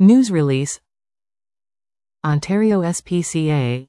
News release. Ontario SPCA.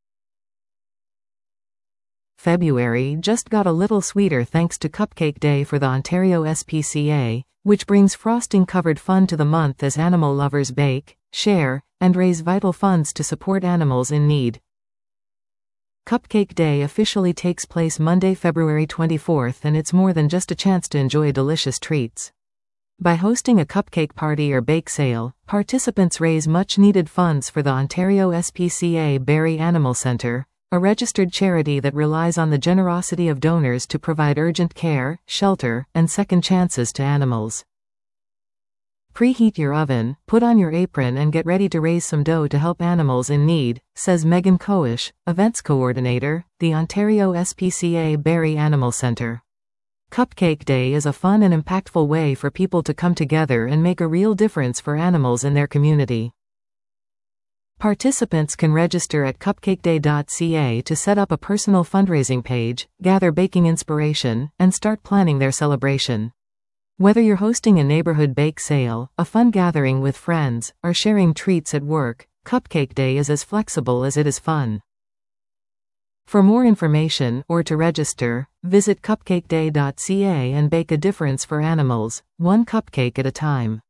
February just got a little sweeter thanks to Cupcake Day for the Ontario SPCA, which brings frosting-covered fun to the month as animal lovers bake, share, and raise vital funds to support animals in need. Cupcake Day officially takes place Monday, February 24th, and it's more than just a chance to enjoy delicious treats. By hosting a cupcake party or bake sale, participants raise much-needed funds for the Ontario SPCA Barrie Animal Centre, a registered charity that relies on the generosity of donors to provide urgent care, shelter, and second chances to animals. Preheat your oven, put on your apron and get ready to raise some dough to help animals in need, says Megan Coish, Events Coordinator, the Ontario SPCA Barrie Animal Centre. Cupcake Day is a fun and impactful way for people to come together and make a real difference for animals in their community. Participants can register at cupcakeday.ca to set up a personal fundraising page, gather baking inspiration, and start planning their celebration. Whether you're hosting a neighborhood bake sale, a fun gathering with friends, or sharing treats at work, Cupcake Day is as flexible as it is fun. For more information or to register, visit cupcakeday.ca and bake a difference for animals, one cupcake at a time.